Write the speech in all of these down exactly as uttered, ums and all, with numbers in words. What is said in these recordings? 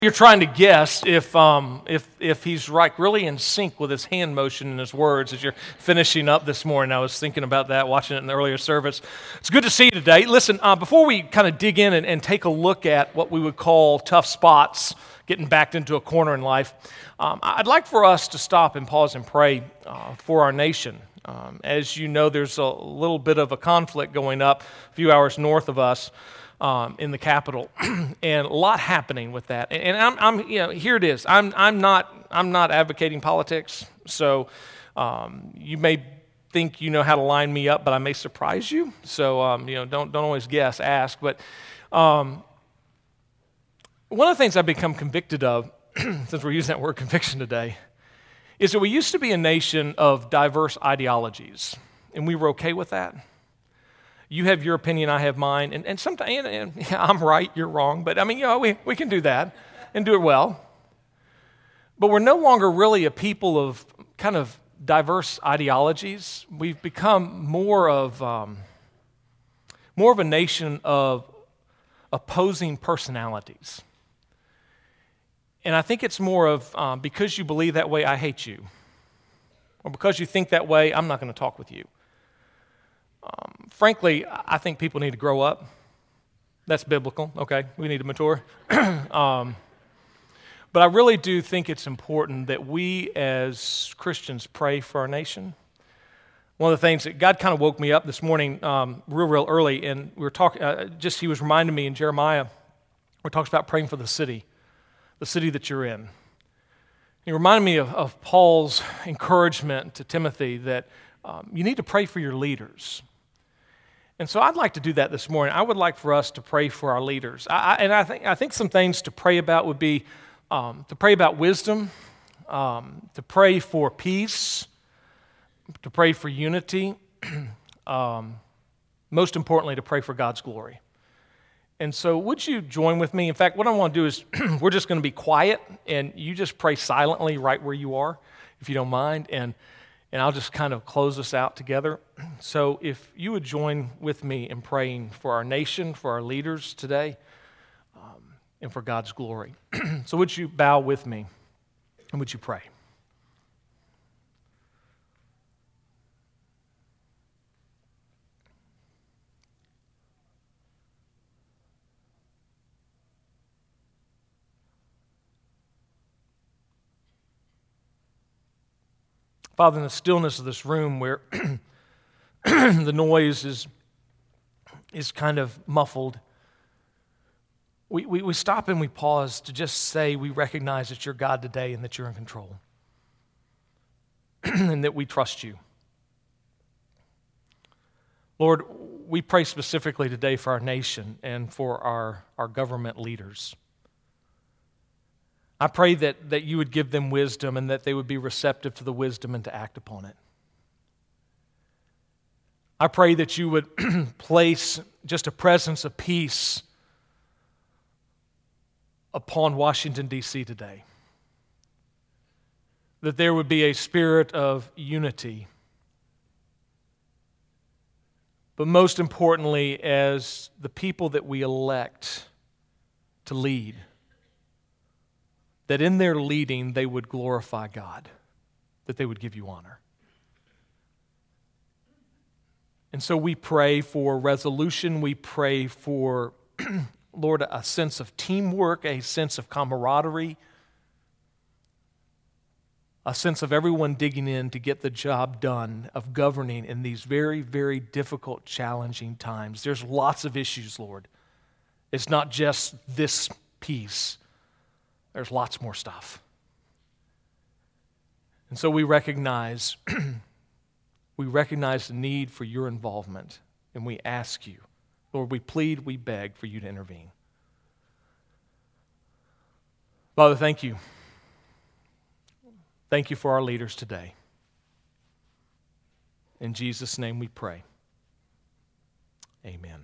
You're trying to guess if um, if if he's like really in sync with his hand motion and his words as you're finishing up this morning. I was thinking about that, watching it in the earlier service. It's good to see you today. Listen, uh, before we kind of dig in and, and take a look at what we would call tough spots, getting backed into a corner in life, um, I'd like for us to stop and pause and pray uh, for our nation. Um, as you know, there's a little bit of a conflict going up a few hours north of us. Um, in the capital, and a lot happening with that. And I'm, I'm, you know, here it is. I'm, I'm not, I'm not advocating politics. So um, you may think you know how to line me up, but I may surprise you. So um, you know, don't, don't always guess, ask. But um, one of the things I've become convicted of, since we're using that word conviction today, is that we used to be a nation of diverse ideologies, and we were okay with that. You have your opinion, I have mine, and, and sometimes and, and, yeah, I'm right, you're wrong, but I mean, you know, we, we can do that and do it well. But we're no longer really a people of kind of diverse ideologies. We've become more of um, more of a nation of opposing personalities. And I think it's more of um, because you believe that way, I hate you, or because you think that way, I'm not going to talk with you. Um, frankly, I think people need to grow up. That's biblical, okay? We need to mature. um, but I really do think it's important that we as Christians pray for our nation. One of the things that God kind of woke me up this morning um, real, real early, and we were talking, uh, just he was reminding me in Jeremiah, where it talks about praying for the city, the city that you're in. He reminded me of, of Paul's encouragement to Timothy that um, you need to pray for your leaders. And so I'd like to do that this morning. I would like for us to pray for our leaders. I, I, and I think I think some things to pray about would be um, to pray about wisdom, um, to pray for peace, to pray for unity, um, most importantly, to pray for God's glory. And so would you join with me? In fact, what I want to do is we're just going to be quiet, and you just pray silently right where you are, if you don't mind, and And I'll just kind of close us out together. So if you would join with me in praying for our nation, for our leaders today, um, and for God's glory. So would you bow with me, and would you pray? Father, in the stillness of this room where the noise is, is kind of muffled, we, we, we stop and we pause to just say we recognize that you're God today and that you're in control and that we trust you. Lord, we pray specifically today for our nation and for our, our government leaders. I pray that, that you would give them wisdom and that they would be receptive to the wisdom and to act upon it. I pray that you would place just a presence of peace upon Washington, D C today. That there would be a spirit of unity. But most importantly, as the people that we elect to lead, that in their leading they would glorify God, that they would give you honor. And so we pray for resolution, we pray for, Lord, a sense of teamwork, a sense of camaraderie, a sense of everyone digging in to get the job done of governing in these very, very difficult, challenging times. There's lots of issues, Lord. It's not just this piece. There's lots more stuff. And so we recognize, we recognize the need for your involvement, and we ask you, Lord, we plead, we beg for you to intervene. Father, thank you. Thank you for our leaders today. In Jesus' name we pray. Amen.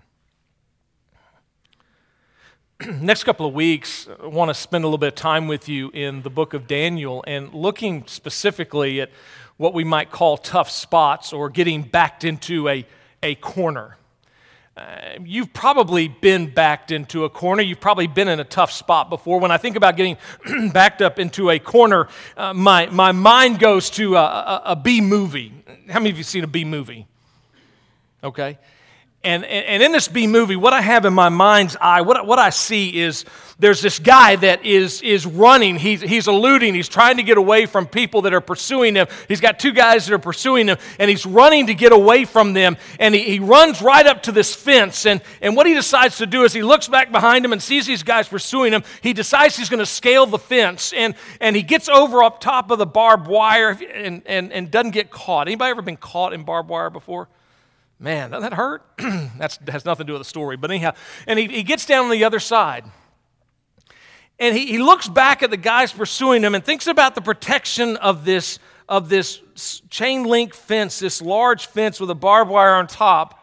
Next couple of weeks, I want to spend a little bit of time with you in the book of Daniel and looking specifically at what we might call tough spots or getting backed into a, a corner. Uh, you've probably been backed into a corner. You've probably been in a tough spot before. When I think about getting backed up into a corner, uh, my, my mind goes to a, a, a B movie. How many of you seen a B movie? Okay. And, and, and in this B movie, what I have in my mind's eye, what, what I see is there's this guy that is, is running. He's, he's eluding. He's trying to get away from people that are pursuing him. He's got two guys that are pursuing him, and he's running to get away from them. And he, he runs right up to this fence. And, and what he decides to do is he looks back behind him and sees these guys pursuing him. He decides he's going to scale the fence. And, and he gets over up top of the barbed wire and, and, and doesn't get caught. Anybody ever been caught in barbed wire before? Man, doesn't that hurt? That has nothing to do with the story. But anyhow, and he, he gets down on the other side. And he, he looks back at the guys pursuing him and thinks about the protection of this, of this chain link fence, this large fence with a barbed wire on top.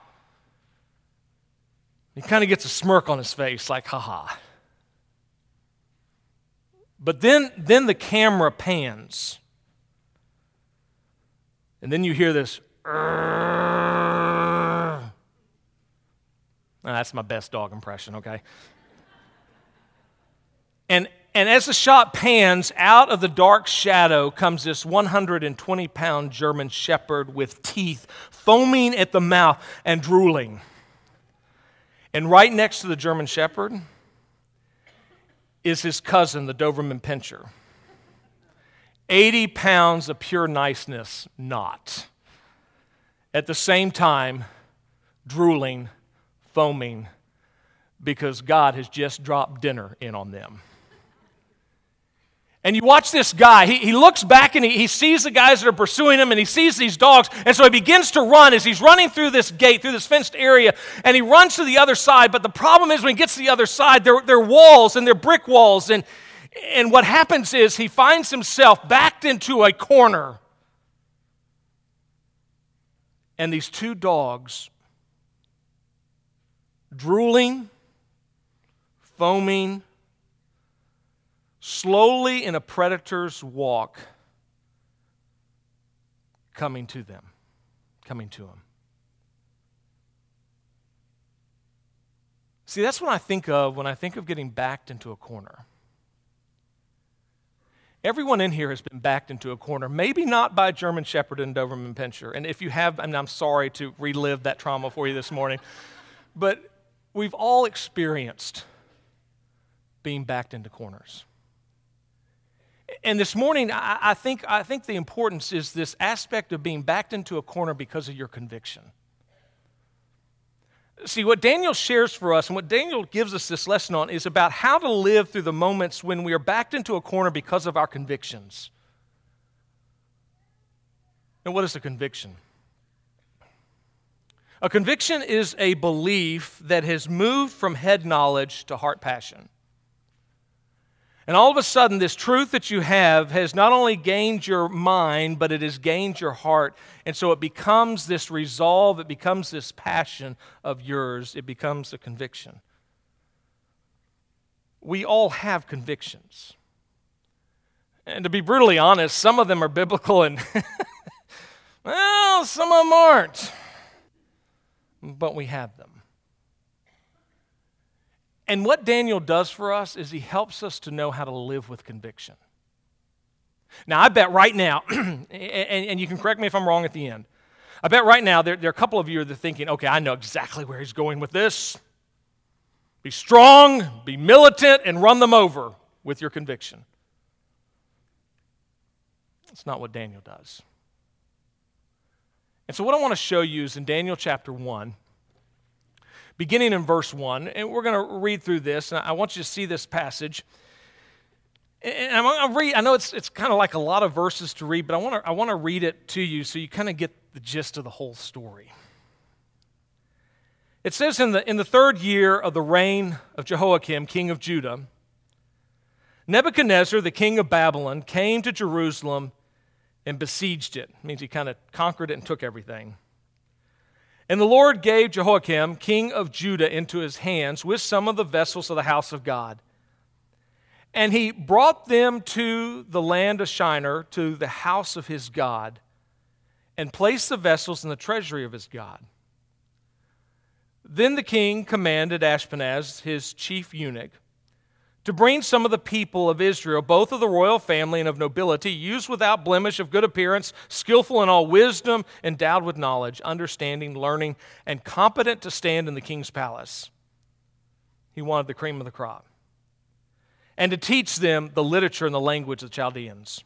He kind of gets a smirk on his face, like, haha. But then, then the camera pans. And then you hear this, Oh, that's my best dog impression, okay? And, and as the shot pans, out of the dark shadow comes this one hundred twenty pound German Shepherd with teeth foaming at the mouth and drooling. And right next to the German Shepherd is his cousin, the Doberman Pinscher. eighty pounds of pure niceness, not. At the same time, drooling, foaming, because God has just dropped dinner in on them. And you watch this guy, he, he looks back and he, he sees the guys that are pursuing him and he sees these dogs, and so he begins to run as he's running through this gate, through this fenced area, and he runs to the other side, but the problem is when he gets to the other side, they're, they're walls and they're brick walls, and, and what happens is he finds himself backed into a corner. And these two dogs, drooling, foaming, slowly in a predator's walk, coming to them, coming to him. See, that's what I think of when I think of getting backed into a corner. Everyone in here has been backed into a corner, maybe not by German Shepherd and Doberman Pinscher. And if you have, I mean, I'm sorry to relive that trauma for you this morning, but we've all experienced being backed into corners. And this morning, I, I think I think the importance is this aspect of being backed into a corner because of your conviction. See, what Daniel shares for us and what Daniel gives us this lesson on is about how to live through the moments when we are backed into a corner because of our convictions. And what is a conviction? A conviction is a belief that has moved from head knowledge to heart passion. And all of a sudden, this truth that you have has not only gained your mind, but it has gained your heart. And so it becomes this resolve, it becomes this passion of yours, it becomes a conviction. We all have convictions. And to be brutally honest, some of them are biblical and, well, some of them aren't. But we have them. And what Daniel does for us is he helps us to know how to live with conviction. Now, I bet right now, and, and you can correct me if I'm wrong at the end, I bet right now there, there are a couple of you that are thinking, okay, I know exactly where he's going with this. Be strong, be militant, and run them over with your conviction. That's not what Daniel does. And so what I want to show you is in Daniel chapter one, beginning in verse one, and we're going to read through this, and I want you to see this passage. And I'm going to read, I know it's it's kind of like a lot of verses to read, but I want to I want to read it to you so you kind of get the gist of the whole story. It says, in the, in the third year of the reign of Jehoiakim, king of Judah, Nebuchadnezzar, the king of Babylon, came to Jerusalem and besieged it. It means he kind of conquered it and took everything. And the Lord gave Jehoiakim, king of Judah, into his hands with some of the vessels of the house of God. And he brought them to the land of Shinar, to the house of his God, and placed the vessels in the treasury of his God. Then the king commanded Ashpenaz, his chief eunuch, to bring some of the people of Israel, both of the royal family and of nobility, youths without blemish, of good appearance, skillful in all wisdom, endowed with knowledge, understanding, learning, and competent to stand in the king's palace. He wanted the cream of the crop. And to teach them the literature and the language of the Chaldeans.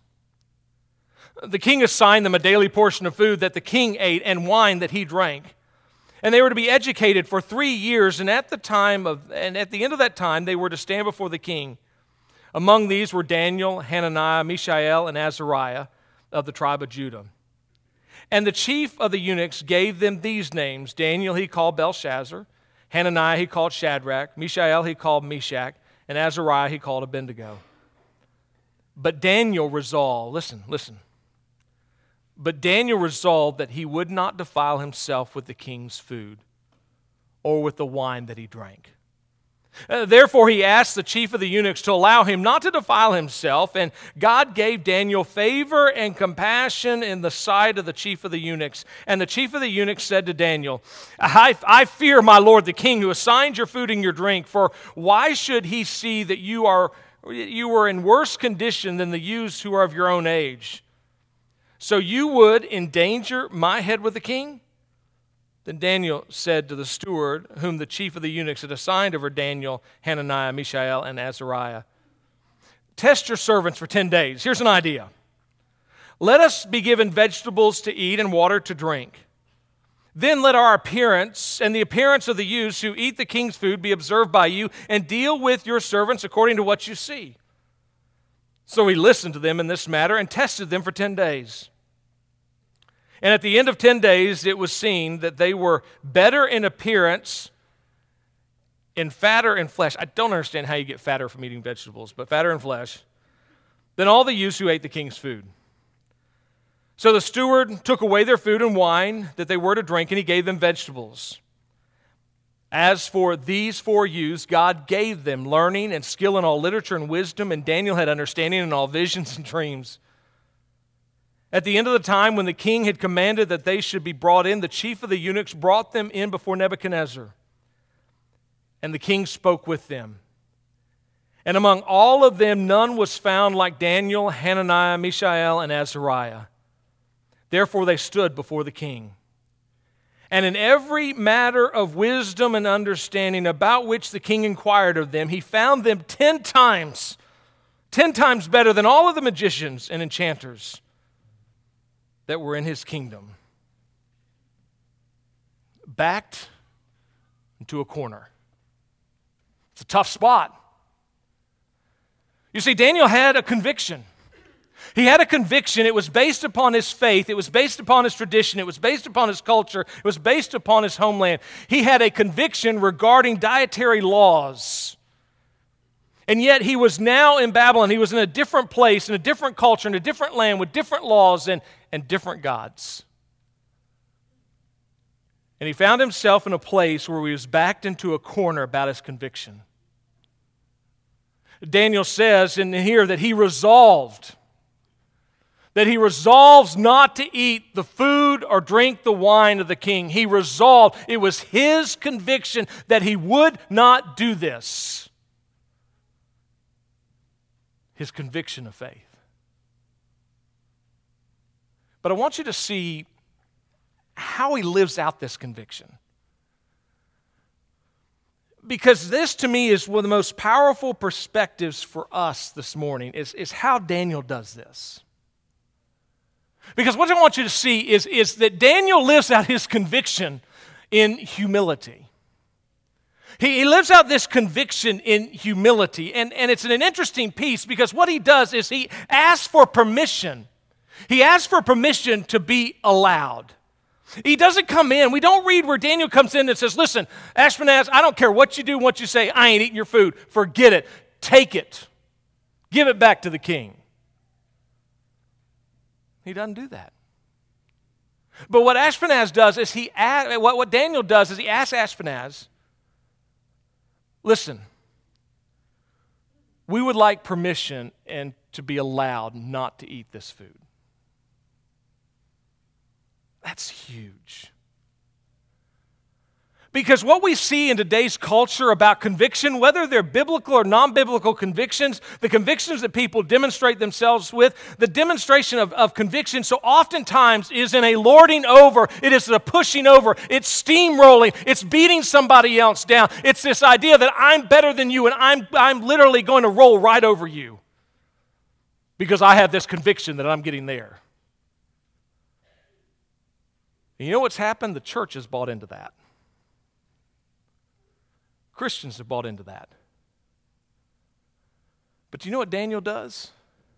The king assigned them a daily portion of food that the king ate and wine that he drank. And they were to be educated for three years, and at the time of and at the end of that time they were to stand before the king. Among these were Daniel, Hananiah, Mishael, and Azariah of the tribe of Judah. And the chief of the eunuchs gave them these names. Daniel he called Belshazzar, Hananiah he called Shadrach, Mishael he called Meshach, and Azariah he called Abednego. But Daniel resolved, listen, listen. But Daniel resolved that he would not defile himself with the king's food or with the wine that he drank. Uh, therefore he asked the chief of the eunuchs to allow him not to defile himself, and God gave Daniel favor and compassion in the sight of the chief of the eunuchs. And the chief of the eunuchs said to Daniel, I, I fear my lord the king, who assigned your food and your drink, for why should he see that you are you are in worse condition than the youths who are of your own age? So you would endanger my head with the king? Then Daniel said to the steward, whom the chief of the eunuchs had assigned over Daniel, Hananiah, Mishael, and Azariah, test your servants for ten days. Here's an idea. Let us be given vegetables to eat and water to drink. Then let our appearance and the appearance of the youths who eat the king's food be observed by you, and deal with your servants according to what you see. So he listened to them in this matter and tested them for ten days. And at the end of ten days, it was seen that they were better in appearance, in fatter in flesh. I don't understand how you get fatter from eating vegetables, but fatter in flesh, than all the youths who ate the king's food. So the steward took away their food and wine that they were to drink, and he gave them vegetables. As for these four youths, God gave them learning and skill in all literature and wisdom, and Daniel had understanding in all visions and dreams. At the end of the time, when the king had commanded that they should be brought in, the chief of the eunuchs brought them in before Nebuchadnezzar. And the king spoke with them. And among all of them, none was found like Daniel, Hananiah, Mishael, and Azariah. Therefore they stood before the king. And in every matter of wisdom and understanding about which the king inquired of them, he found them ten times, ten times better than all of the magicians and enchanters that were in his kingdom. Backed into a corner. It's a tough spot. You see, Daniel had a conviction. He had a conviction. It was based upon his faith. It was based upon his tradition. It was based upon his culture. It was based upon his homeland. He had a conviction regarding dietary laws. And yet he was now in Babylon. He was in a different place, in a different culture, in a different land with different laws and, and different gods. And he found himself in a place where he was backed into a corner about his conviction. Daniel says in here that he resolved that he resolves not to eat the food or drink the wine of the king. He resolved, it was his conviction that he would not do this. His conviction of faith. But I want you to see how he lives out this conviction. Because this to me is one of the most powerful perspectives for us this morning, is, is how Daniel does this. Because what I want you to see is, is that Daniel lives out his conviction in humility. He, he lives out this conviction in humility. And, and it's an interesting piece because what he does is he asks for permission. He asks for permission to be allowed. He doesn't come in. We don't read where Daniel comes in and says, listen, Ashpenaz, I don't care what you do, what you say. I ain't eating your food. Forget it. Take it. Give it back to the king. He doesn't do that. But what Ashpenaz does is he, what, what Daniel does is he asks Ashpenaz, listen, we would like permission and to be allowed not to eat this food. That's huge. Because what we see in today's culture about conviction, whether they're biblical or non-biblical convictions, the convictions that people demonstrate themselves with, the demonstration of, of conviction so oftentimes is in a lording over, it is a pushing over, it's steamrolling, it's beating somebody else down. It's this idea that I'm better than you and I'm, I'm literally going to roll right over you because I have this conviction that I'm getting there. And you know what's happened? The church has bought into that. Christians have bought into that. But do you know what Daniel does?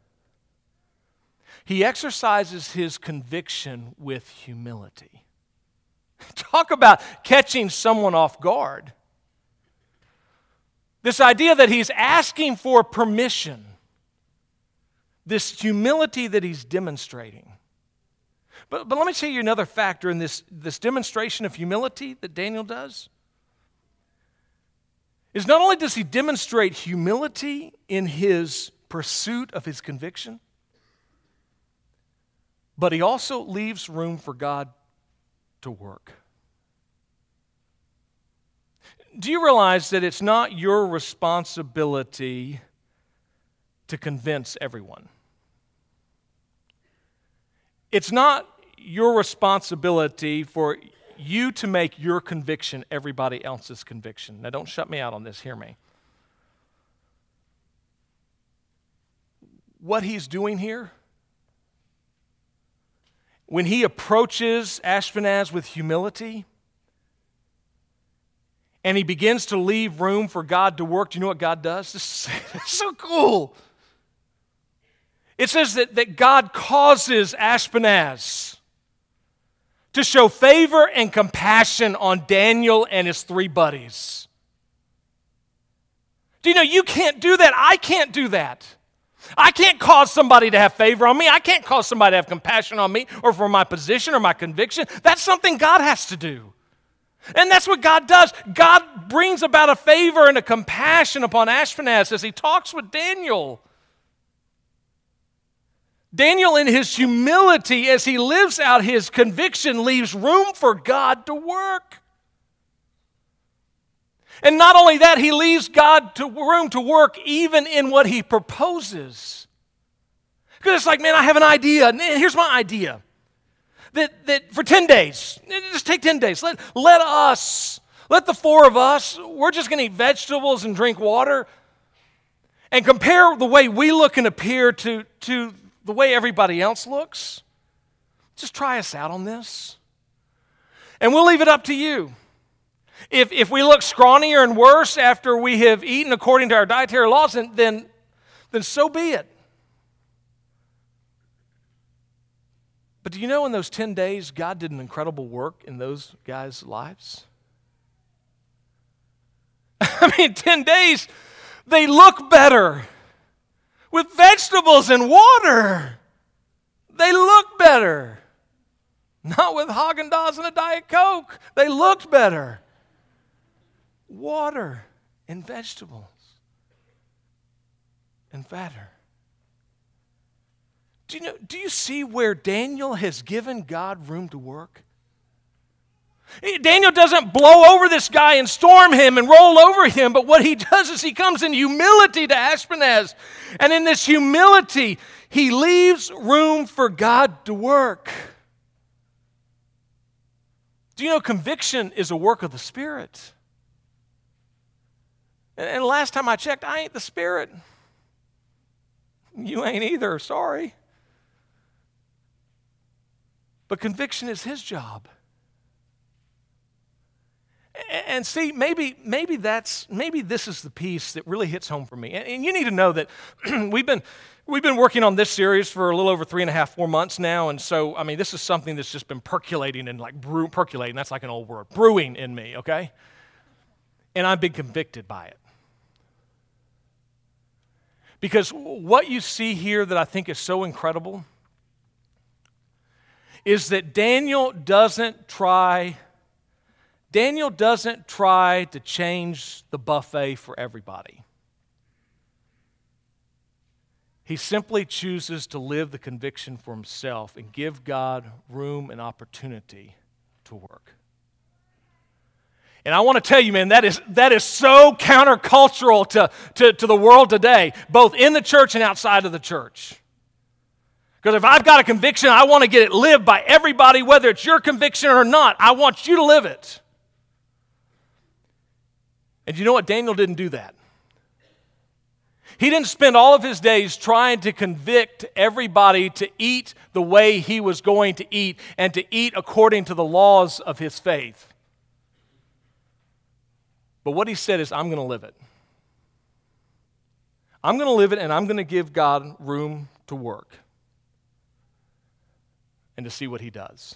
He exercises his conviction with humility. Talk about catching someone off guard. This idea that he's asking for permission, this humility that he's demonstrating. But, but let me tell you another factor in this, this demonstration of humility that Daniel does. Is not only does he demonstrate humility in his pursuit of his conviction, but he also leaves room for God to work. Do you realize that it's not your responsibility to convince everyone? It's not your responsibility for you to make your conviction everybody else's conviction. Now, don't shut me out on this. Hear me. What he's doing here, when he approaches Ashpenaz with humility, and he begins to leave room for God to work, do you know what God does? This is so cool. It says that, that God causes Ashpenaz to show favor and compassion on Daniel and his three buddies. Do you know you can't do that? I can't do that. I can't cause somebody to have favor on me. I can't cause somebody to have compassion on me or for my position or my conviction. That's something God has to do. And that's what God does. God brings about a favor and a compassion upon Ashpenaz as he talks with Daniel. Daniel, in his humility, as he lives out his conviction, leaves room for God to work. And not only that, he leaves God to room to work even in what he proposes. Because it's like, man, I have an idea. Here's my idea. That, that for ten days, just take ten days. Let, let us, let the four of us, we're just going to eat vegetables and drink water. And compare the way we look and appear to, to the way everybody else looks. Just try us out on this. And we'll leave it up to you. If, if we look scrawnier and worse after we have eaten according to our dietary laws, then, then, then so be it. But do you know in those ten days, God did an incredible work in those guys' lives? I mean, ten days, they look better. With vegetables and water, they look better. Not with Haagen-Dazs and a Diet Coke. They looked better. Water and vegetables and fatter. Do you know, do you see where Daniel has given God room to work? Daniel doesn't blow over this guy and storm him and roll over him, but what he does is he comes in humility to Ashpenaz. And in this humility, he leaves room for God to work. Do you know conviction is a work of the Spirit? And last time I checked, I ain't the Spirit. You ain't either, sorry. But conviction is his job. And see, maybe maybe that's maybe this is the piece that really hits home for me. And, and you need to know that we've been we've been working on this series for a little over three and a half, four months now. And so, I mean, this is something that's just been percolating and like brew, percolating. That's like an old word, brewing in me. Okay, and I've been convicted by it because what you see here that I think is so incredible is that Daniel doesn't try. Daniel doesn't try to change the buffet for everybody. He simply chooses to live the conviction for himself and give God room and opportunity to work. And I want to tell you, man, that is, that is so countercultural to, to, to the world today, both in the church and outside of the church. Because if I've got a conviction, I want to get it lived by everybody, whether it's your conviction or not. I want you to live it. And you know what? Daniel didn't do that. He didn't spend all of his days trying to convict everybody to eat the way he was going to eat and to eat according to the laws of his faith. But what he said is, I'm going to live it. I'm going to live it, and I'm going to give God room to work and to see what he does.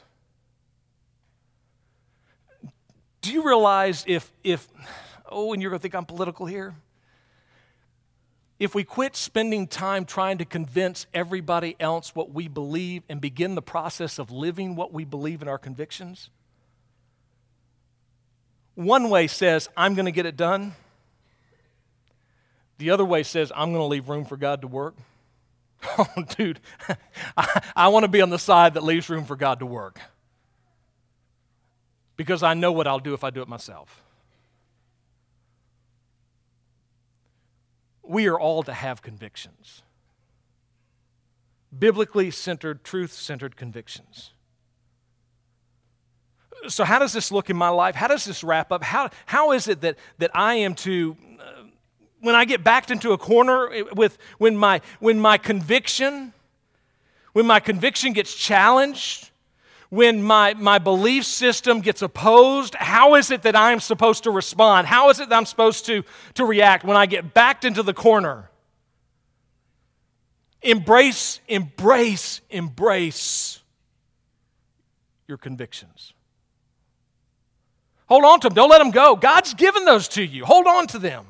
Do you realize if, if oh, and you're going to think I'm political here? If we quit spending time trying to convince everybody else what we believe and begin the process of living what we believe in our convictions, one way says, I'm going to get it done. The other way says, I'm going to leave room for God to work. Oh, dude, I, I want to be on the side that leaves room for God to work. Because I know what I'll do if I do it myself. We are all to have convictions. Biblically centered, truth-centered convictions. So how does this look in my life? How does this wrap up? How, how is it that, that I am to, uh, when I get backed into a corner with, when my, when my conviction, when my conviction gets challenged, when my, my belief system gets opposed, how is it that I'm supposed to respond? How is it that I'm supposed to, to react when I get backed into the corner? Embrace, embrace, embrace your convictions. Hold on to them. Don't let them go. God's given those to you. Hold on to them.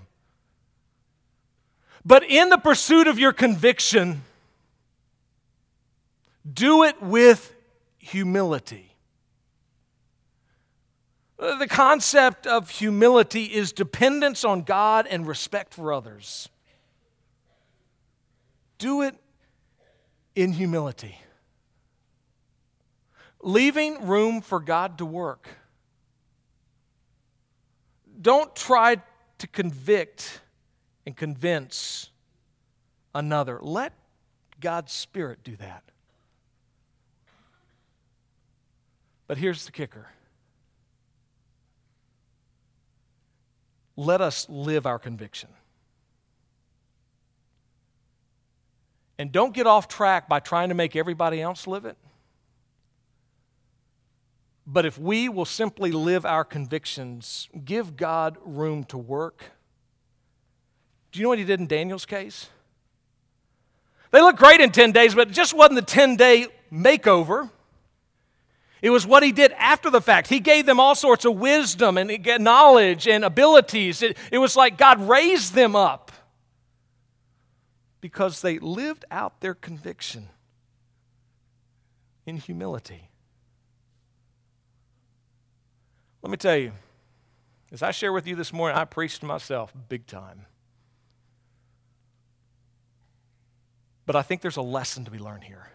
But in the pursuit of your conviction, do it with humility. The concept of humility is dependence on God and respect for others. Do it in humility. Leaving room for God to work. Don't try to convict and convince another. Let God's Spirit do that. But here's the kicker. Let us live our conviction. And don't get off track by trying to make everybody else live it. But if we will simply live our convictions, give God room to work. Do you know what he did in Daniel's case? They looked great in ten days, but it just wasn't the ten-day makeover. It was what he did after the fact. He gave them all sorts of wisdom and knowledge and abilities. It, it was like God raised them up because they lived out their conviction in humility. Let me tell you, as I share with you this morning, I preached to myself big time. But I think there's a lesson to be learned here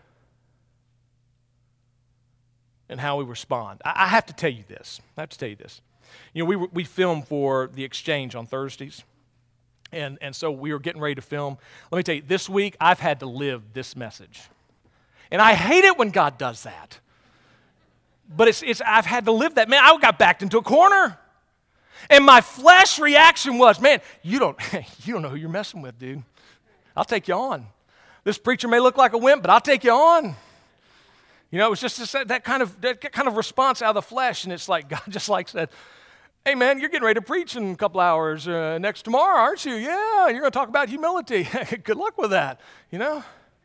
and how we respond. I have to tell you this. I have to tell you this. You know, we we film for The Exchange on Thursdays, and, and so we were getting ready to film. Let me tell you, this week I've had to live this message. And I hate it when God does that. But it's it's I've had to live that. Man, I got backed into a corner. And my flesh reaction was, man, you don't, you don't know who you're messing with, dude. I'll take you on. This preacher may look like a wimp, but I'll take you on. You know, it was just this, that kind of that kind of response out of the flesh, and it's like God just like said, hey, man, you're getting ready to preach in a couple hours uh, next tomorrow, aren't you? Yeah, you're going to talk about humility. Good luck with that, you know.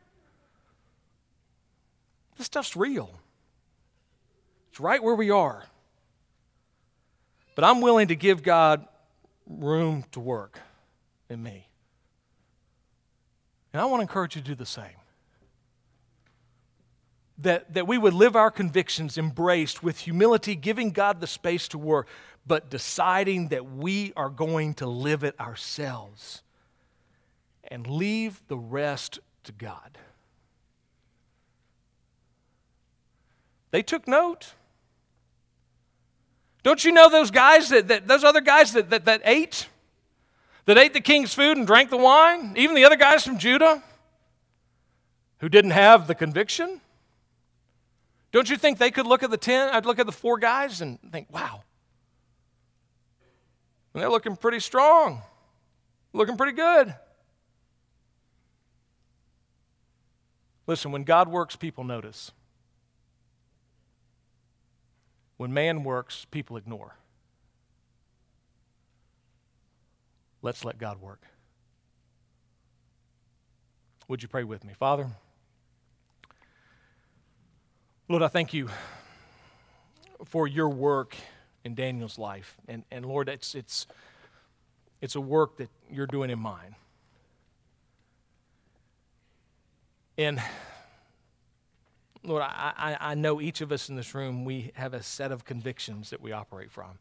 This stuff's real. It's right where we are. But I'm willing to give God room to work in me. And I want to encourage you to do the same. That, that we would live our convictions embraced with humility, giving God the space to work, but deciding that we are going to live it ourselves and leave the rest to God. They took note. Don't you know those guys, that, that those other guys that, that, that ate? That ate the king's food and drank the wine? Even the other guys from Judah who didn't have the conviction? Don't you think they could look at the ten, I'd look at the four guys and think, wow. And they're looking pretty strong, looking pretty good. Listen, when God works, people notice. When man works, people ignore. Let's let God work. Would you pray with me? Father, Lord, I thank you for your work in Daniel's life. And, and Lord, it's, it's, it's a work that you're doing in mine. And Lord, I, I, I know each of us in this room, we have a set of convictions that we operate from.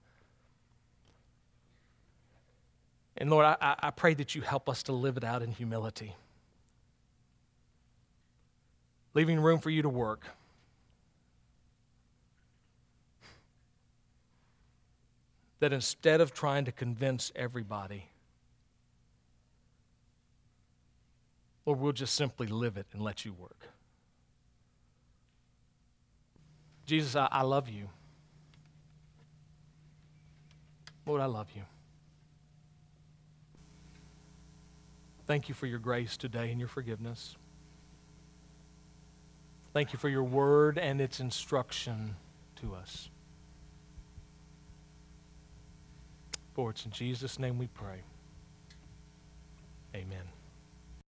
And Lord, I, I pray that you help us to live it out in humility, leaving room for you to work. That instead of trying to convince everybody, Lord, we'll just simply live it and let you work. Jesus, I, I love you. Lord, I love you. Thank you for your grace today and your forgiveness. Thank you for your word and its instruction to us. For it's in Jesus' name we pray. Amen.